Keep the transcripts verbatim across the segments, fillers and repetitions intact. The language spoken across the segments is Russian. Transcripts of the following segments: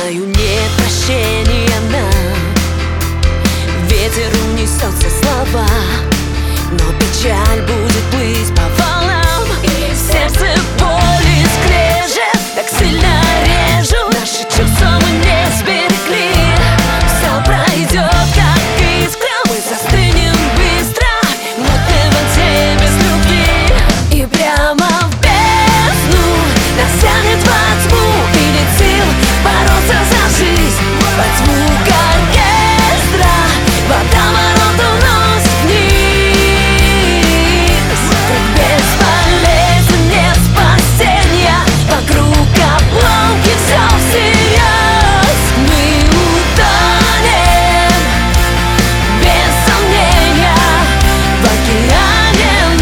Знаю, нет прощения нам. Ветер унесется слова, но печаль будет плыть по волнам. И сердце боли скрежет, так сильно режут. Наши чувства мы не сберегли. Все пройдет, как искра. Мы застынем быстро в мутной воде без любви. И прямо в бездну нас тянет во тьму. И нет сил бороться за жизнь под звук оркестра. Водоворот уносит вниз. Как бесполезен, нет спасения. Вокруг обломки, все всерьез. Мы утонем, без сомнения, в океане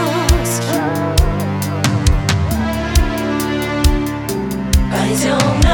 наших слез. Пойдем на